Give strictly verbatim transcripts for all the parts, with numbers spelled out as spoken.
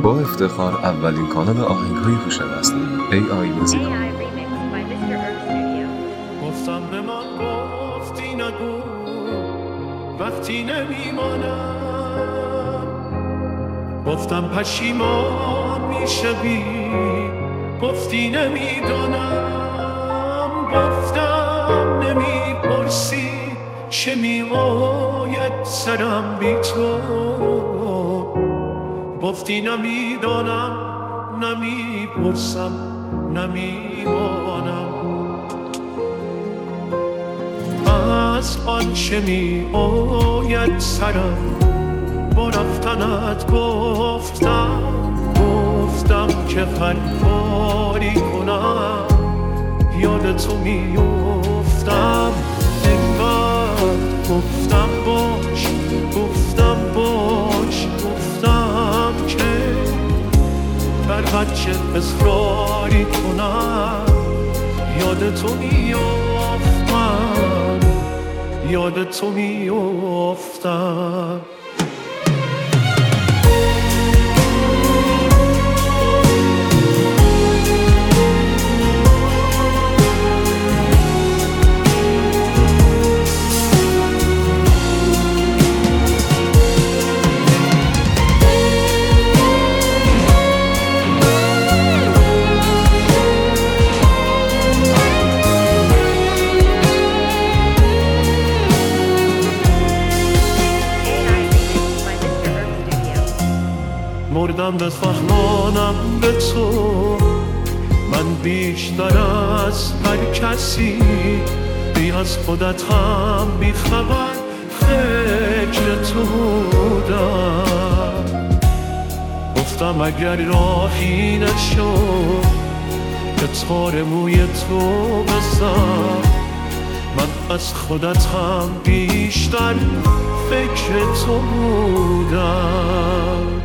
با افتخار اولین کانال آهنگ‌های هوش مصنوعی ای آی موزیکال. گفتم به من گفتی نگو وقتی نمیمانم، گفتم پشیمان میشوی گفتی نمیدانم، گفتم نمیپرسی چه میباید سرم بی تو، گفتی نمیدانم نمیپرسم نمیمانم. از آنچه می آید سرم با رفتنت گفتم، گفتم که هر کاری کنم یاد تو می افتم. انقدر گفتم باش گفتم باش گفتم که بر هر چه اصراری کنم یاد تو می افتم، یاد تو می افتم. مردم بفهمانم به تو من بیشتر از هر کسی، بی از خودت هم بی خبر فکر تو بودم. گفتم اگر راهی نشد که تار موی تو بزن، من از خودت هم بیشتر فکر تو بودم.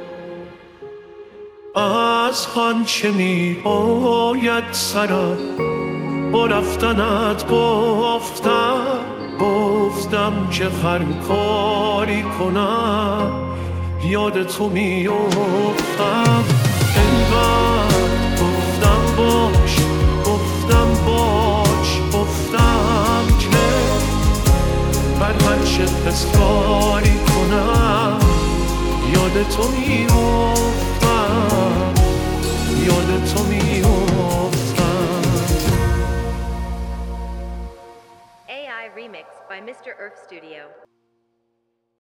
از آنچه می آید سرم با رفتنت گفتم، گفتم که هر کاری کنم یاد تو می افتم. انقدر گفتم باش گفتم باش گفتم که بر هر چه اصراری کنم یاد تو می افتم، یاد تو می افتم. A I Remix by Mister Earth Studio.